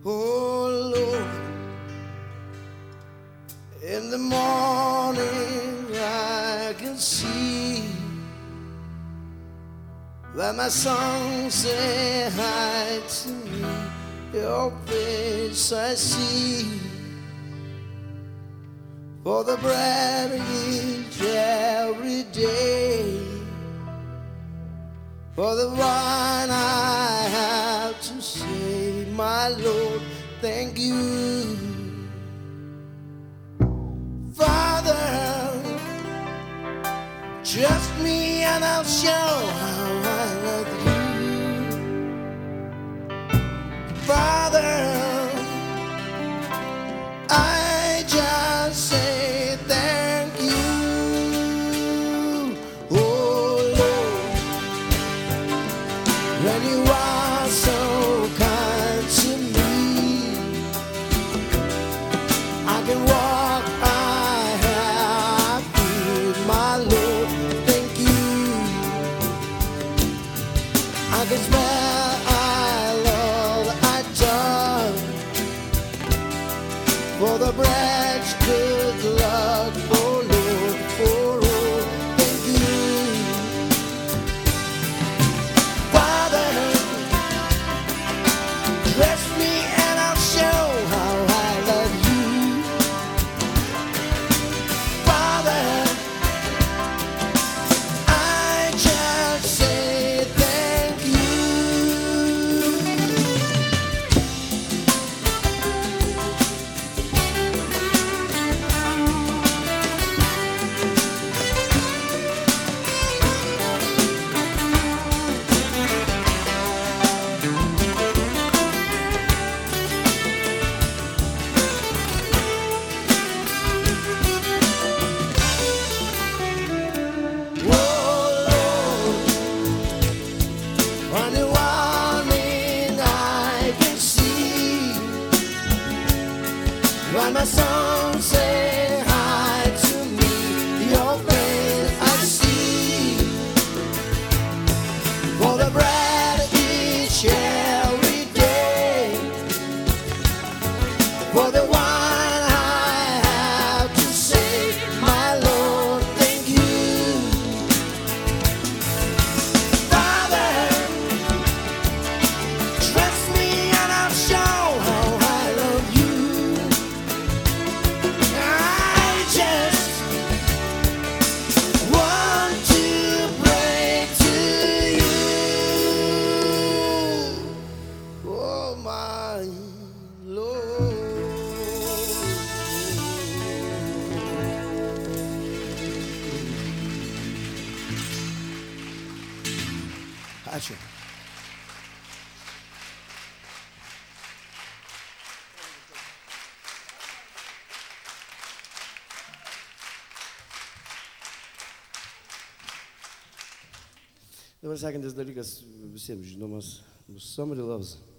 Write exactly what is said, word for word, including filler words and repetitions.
Oh Lord, in the morning I can see that my songs say hi to me. Your face I see, for the bread I eat every day, for the wine I have to say, my Lord, thank you. Father, trust me and I'll show how I love you. Father, I just say thank you. Oh Lord, when you are so kind to me, I can walk, I have food, my Lord, thank you. I can smell, I love, I done for the bread's good luck, oh Lord, for all, thank you. Father, bless me and I'll show how I love you. Father, I just say thank you. When my songs say hi to me, your face I see, for the bread I eat every day, for the wine I have to say, my Lord, thank you. Father, trust me and I'll show how I love you. Ačiū. Dabar sekantis dalykas visiems žinomas bus Somebody Loves.